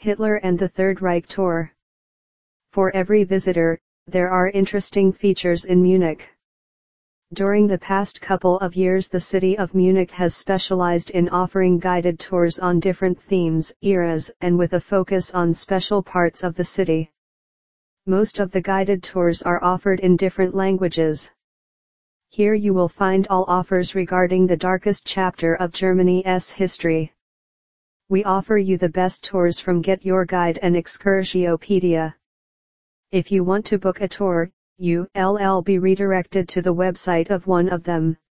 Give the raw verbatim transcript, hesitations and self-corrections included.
Hitler and the Third Reich Tour. For every visitor, there are interesting features in Munich. During the past couple of years, the city of Munich has specialized in offering guided tours on different themes, eras, and with a focus on special parts of the city. Most of the guided tours are offered in different languages. Here you will find all offers regarding the darkest chapter of Germany's history. We offer you the best tours from Get Your Guide and Excursio-pedia. If you want to book a tour, you will be redirected to the website of one of them.